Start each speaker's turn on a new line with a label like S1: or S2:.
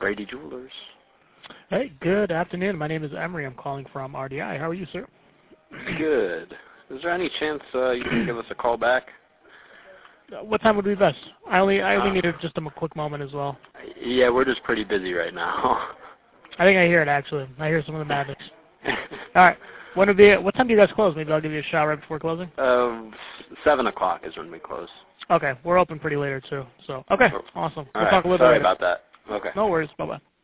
S1: Brady Jewelers.
S2: Hey, good afternoon. My name is Emery. I'm calling from RDI. How are you, sir?
S1: Good. Is there any chance you can give us a call back?
S2: What time would be best? I only needed just a quick moment as well.
S1: Yeah, we're just pretty busy right now.
S2: I think I hear it, actually. I hear some of the madness. All right. What time do you guys close? Maybe I'll give you a shot right before closing.
S1: 7 o'clock is when we close.
S2: Okay. We're open pretty later, too. So, okay. Awesome. We'll talk a little bit later.
S1: Sorry about that. Okay.
S2: No worries. Bye-bye.